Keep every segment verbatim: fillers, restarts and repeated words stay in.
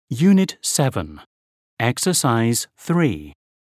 Unit seven, Exercise three.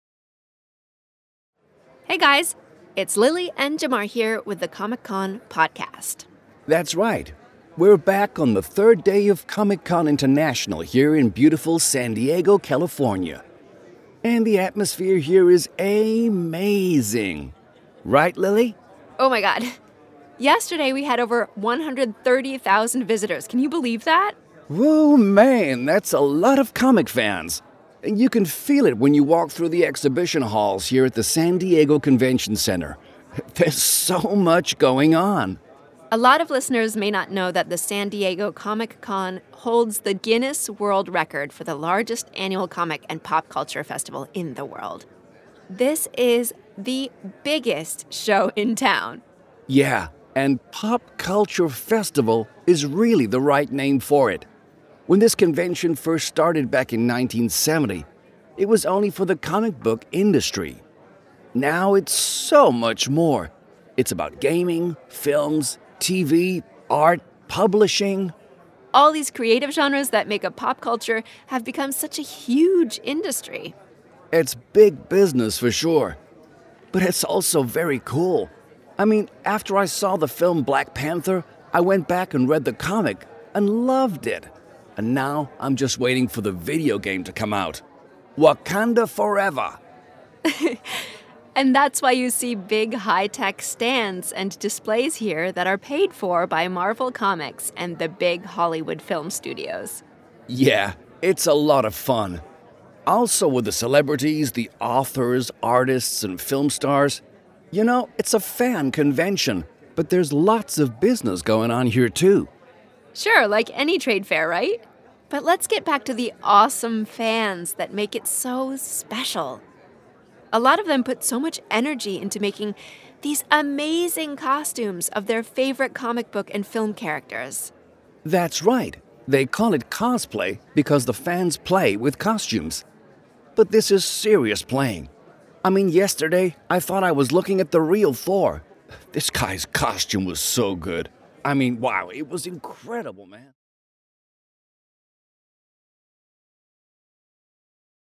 Hey guys, it's Lily and Jamar here with the Comic-Con podcast. That's right. We're back on the third day of Comic-Con International here in beautiful San Diego, California. And the atmosphere here is amazing. Right, Lily? Oh my god. Yesterday we had over one hundred thirty thousand visitors. Can you believe that? Whoa, man, that's a lot of comic fans. And you can feel it when you walk through the exhibition halls here at the San Diego Convention Center. There's so much going on. A lot of listeners may not know that the San Diego Comic-Con holds the Guinness World Record for the largest annual comic and pop culture festival in the world. This is the biggest show in town. Yeah, and Pop Culture Festival is really the right name for it. When this convention first started back in nineteen seventy, it was only for the comic book industry. Now it's so much more. It's about gaming, films, T V, art, publishing. All these creative genres that make up pop culture have become such a huge industry. It's big business for sure. But it's also very cool. I mean, after I saw the film Black Panther, I went back and read the comic and loved it. And now I'm just waiting for the video game to come out. Wakanda Forever. And that's why you see big high-tech stands and displays here that are paid for by Marvel Comics and the big Hollywood film studios. Yeah, it's a lot of fun. Also with the celebrities, the authors, artists, and film stars. You know, it's a fan convention, but there's lots of business going on here too. Sure, like any trade fair, right? But let's get back to the awesome fans that make it so special. A lot of them put so much energy into making these amazing costumes of their favorite comic book and film characters. That's right. They call it cosplay because the fans play with costumes. But this is serious playing. I mean, yesterday, I thought I was looking at the real Thor. This guy's costume was so good. I mean, wow, it was incredible, man.